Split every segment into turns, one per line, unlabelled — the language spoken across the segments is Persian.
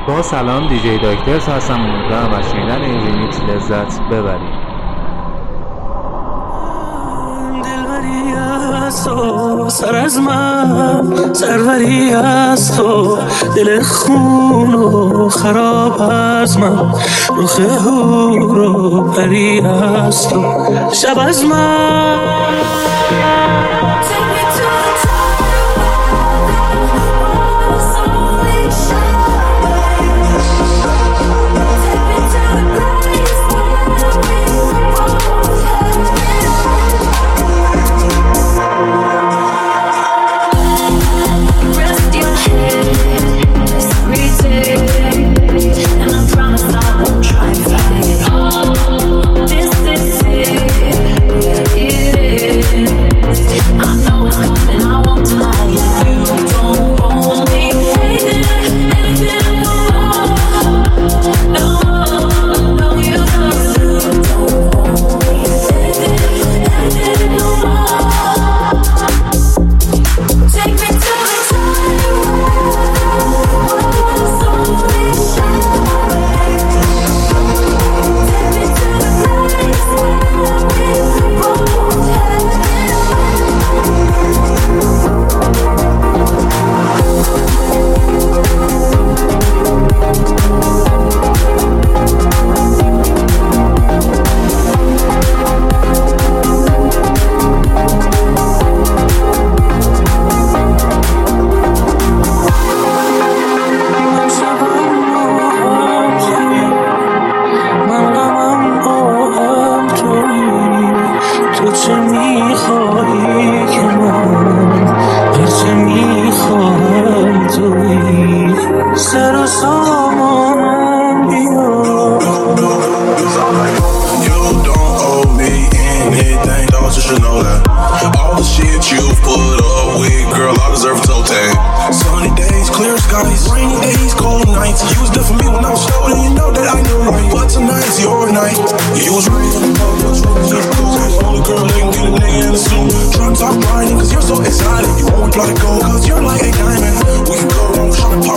با سلام، دیجی داکترز هستم. امیدوارم از شنیدن این ریمیکس لذت ببرید.
دلبری از تو سر از من، سروری از تو دل خون و خراب از من، رخ هور و پری از تو شب از من.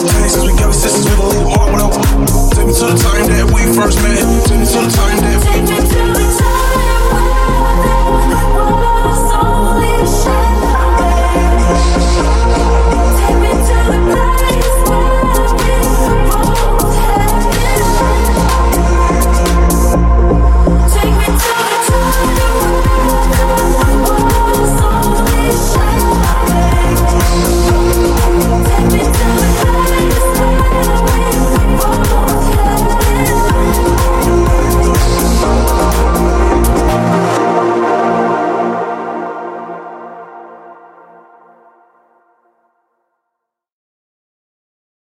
Take me to the time that we first met. Take me to the time that